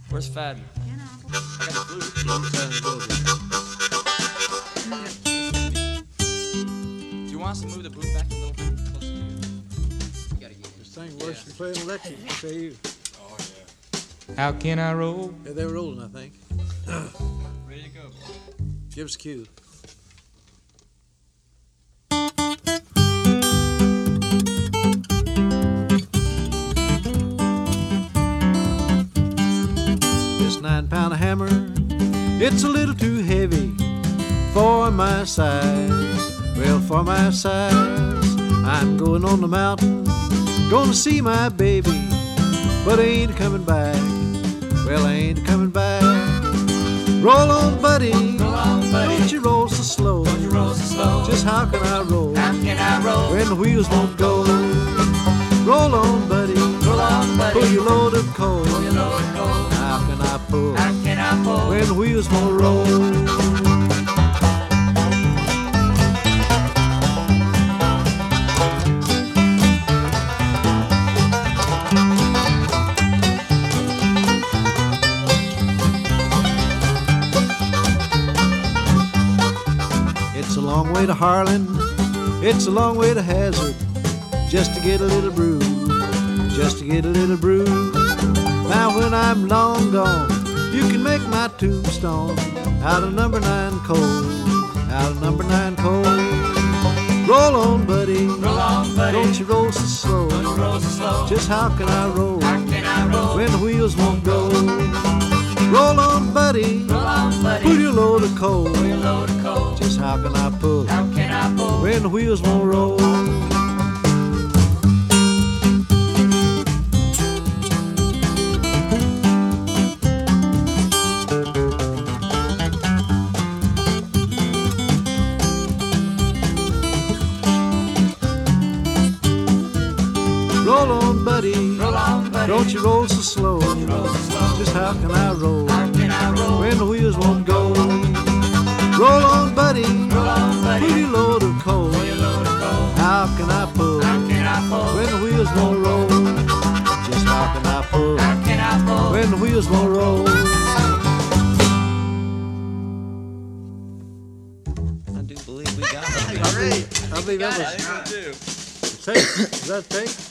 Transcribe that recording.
Where's Fadden? I got the flute. Do you want us to move the boom back a little bit closer to you? You gotta get in. This thing worse than playing electric, I'll tell you. Oh, yeah. How can I roll? Yeah, they're rolling, I think. Ready to go. Give us a cue. This 9-pound hammer, it's a little too heavy for my size. Well, for my size, I'm going on the mountain, gonna see my baby, but I ain't coming back. Well, I ain't coming back. Roll on, buddy. Roll on, buddy. Don't you roll so slow. Don't you roll so slow. Just how can I roll? How can I roll when the wheels won't go? Roll on, buddy. Roll on, buddy. Pull your load of coal. Pull your load of coal. How can I pull? How can I pull when the wheels won't roll? It's a long way to Harlan, it's a long way to Hazard, just to get a little brew, just to get a little brew. Now when I'm long gone, you can make my tombstone out of number 9 coal, out of number 9 coal. Roll on, buddy. Roll on, buddy. Don't you roll so slow. Don't you roll so slow. Just how can I roll? How can I roll when the wheels won't go? Roll on, buddy. Roll on, buddy. Pull your load of coal. Pull your load of coal. Just how can I pull? How can I pull when the wheels won't roll? Roll on, buddy. Roll on, buddy. Don't you roll so slow. Don't you roll so slow. Just how can I roll? How can I roll when the wheels won't go? Roll on, buddy. Roll on, buddy. Pull your load of coal. Pull your load of coal. How can I pull? How can I pull when the wheels won't roll? Just how can I pull? How can I pull when the wheels won't roll? I do believe we got it. I believe that was I do. tape. Is that tape?